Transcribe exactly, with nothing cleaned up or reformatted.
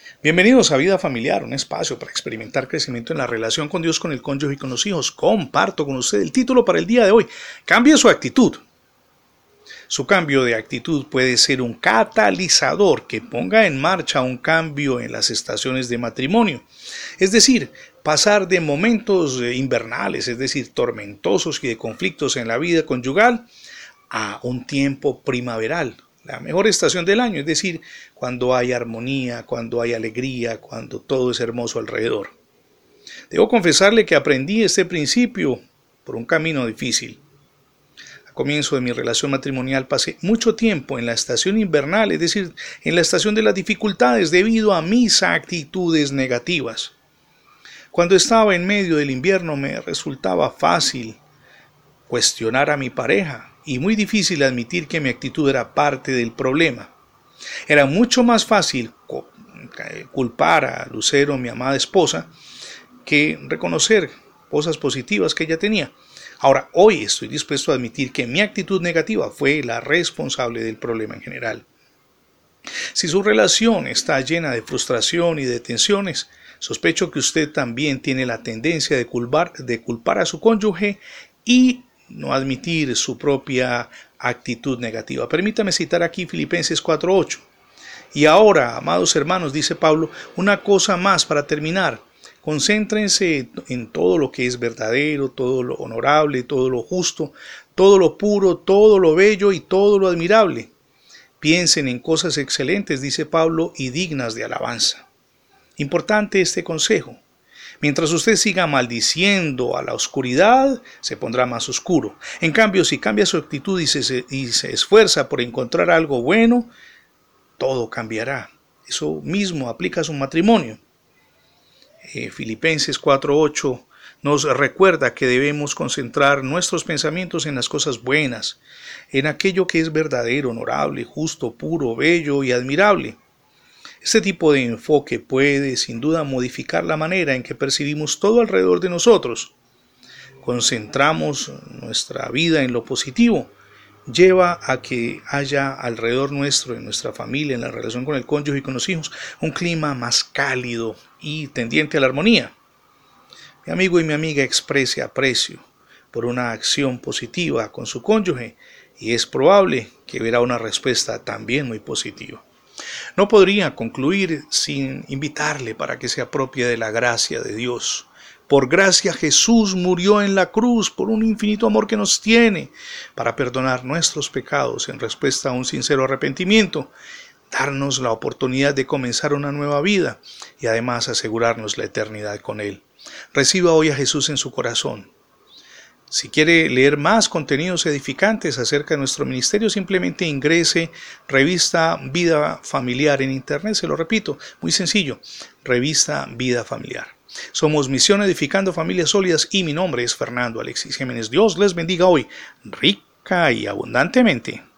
Bienvenidos a Vida Familiar, un espacio para experimentar crecimiento en la relación con Dios, con el cónyuge y con los hijos. Comparto con usted el título para el día de hoy. Cambie su actitud. Su cambio de actitud puede ser un catalizador que ponga en marcha un cambio en las estaciones de matrimonio. Es decir, pasar de momentos invernales, es decir, tormentosos y de conflictos en la vida conyugal, a un tiempo primaveral. La mejor estación del año, es decir, cuando hay armonía, cuando hay alegría, cuando todo es hermoso alrededor. Debo confesarle que aprendí este principio por un camino difícil. Al comienzo de mi relación matrimonial pasé mucho tiempo en la estación invernal, es decir, en la estación de las dificultades debido a mis actitudes negativas. Cuando estaba en medio del invierno me resultaba fácil cuestionar a mi pareja y muy difícil admitir que mi actitud era parte del problema. Era mucho más fácil culpar a Lucero, mi amada esposa, que reconocer cosas positivas que ella tenía. Ahora, hoy estoy dispuesto a admitir que mi actitud negativa fue la responsable del problema en general. Si su relación está llena de frustración y de tensiones, sospecho que usted también tiene la tendencia de culpar, de culpar a su cónyuge y no admitir su propia actitud negativa. Permítame citar aquí Filipenses cuatro ocho. Y ahora, amados hermanos, dice Pablo, una cosa más para terminar. Concéntrense en todo lo que es verdadero, todo lo honorable, todo lo justo, todo lo puro, todo lo bello y todo lo admirable. Piensen en cosas excelentes, dice Pablo, y dignas de alabanza. Importante este consejo. Mientras usted siga maldiciendo a la oscuridad, se pondrá más oscuro. En cambio, si cambia su actitud y se, y se esfuerza por encontrar algo bueno, todo cambiará. Eso mismo aplica a su matrimonio. Eh, Filipenses cuatro ocho nos recuerda que debemos concentrar nuestros pensamientos en las cosas buenas, en aquello que es verdadero, honorable, justo, puro, bello y admirable. Este tipo de enfoque puede, sin duda, modificar la manera en que percibimos todo alrededor de nosotros. Concentramos nuestra vida en lo positivo, lleva a que haya alrededor nuestro, en nuestra familia, en la relación con el cónyuge y con los hijos, un clima más cálido y tendiente a la armonía. Mi amigo y mi amiga exprese aprecio por una acción positiva con su cónyuge y es probable que verá una respuesta también muy positiva. No podría concluir sin invitarle para que se apropie de la gracia de Dios. Por gracia Jesús murió en la cruz por un infinito amor que nos tiene, para perdonar nuestros pecados en respuesta a un sincero arrepentimiento, darnos la oportunidad de comenzar una nueva vida y además asegurarnos la eternidad con Él. Reciba hoy a Jesús en su corazón. Si quiere leer más contenidos edificantes acerca de nuestro ministerio, simplemente ingrese Revista Vida Familiar en internet. Se lo repito, muy sencillo, Revista Vida Familiar. Somos Misión Edificando Familias Sólidas y mi nombre es Fernando Alexis Jiménez. Dios les bendiga hoy, rica y abundantemente.